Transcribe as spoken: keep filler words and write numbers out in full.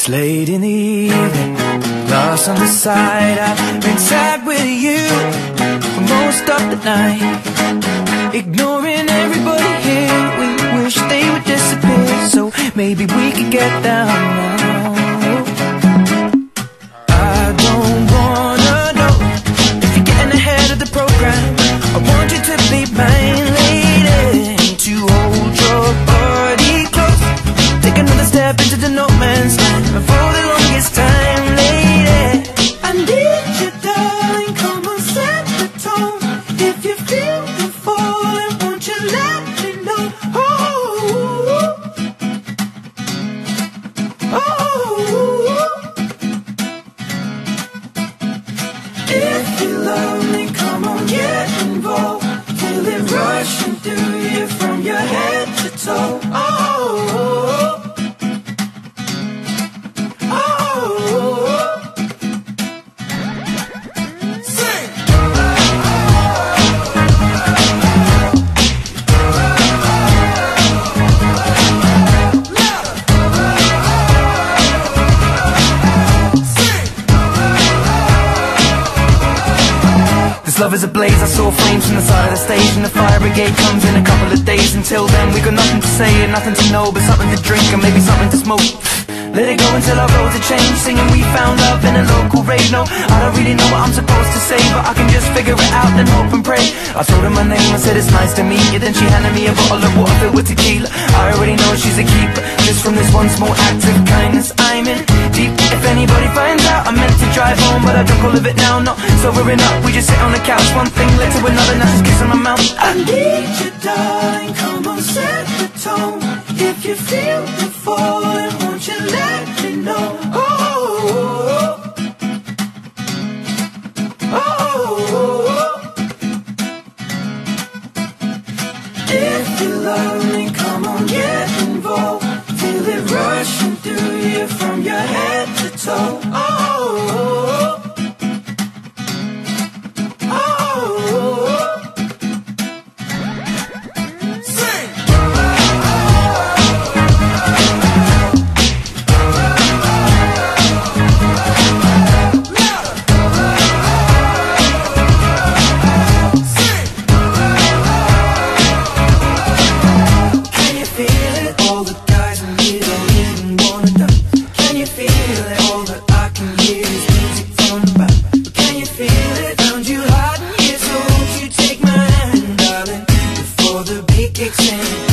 It's late in the evening, lost on the side. I've been sad with you for most of the night, ignoring everybody here. We wish they would disappear, so maybe we could get down now. I don't wanna know if you're getting ahead of the program. I want you to be mine, lady, to hold your body close. Take another step into the no man's land, and for the longest time, lady, I need you, darling. Come on, set the tone. If you feel the falling, won't you let me know? Oh, oh. If you love me, come on, get involved. Feel it rushing through you from your head to toe. Oh, love is ablaze, I saw flames from the side of the stage, and the fire brigade comes in a couple of days. Until then we got nothing to say and nothing to know, but something to drink and maybe something to smoke. Let it go until our roads are changed, singing we found love in a local rave. No, I don't really know what I'm supposed to say, but I can just figure it out and hope and pray. I told her my name, I said it's nice to meet you. Then she handed me a bottle of water filled with tequila. I already know she's a keeper, just from this one small act of kindness. I'm in deep, if anybody finds out. I meant to drive home, but I drunk all of it now. Not sobering up, we just sit on the couch. One thing led to another, now she's kissing my mouth. I need you, darling, come on, set the tone. If you feel the falling, won't you let me know? Oh, oh, oh. If you love me, come on, get involved. Feel it rushing through you from your head to toe. Oh, kicks in.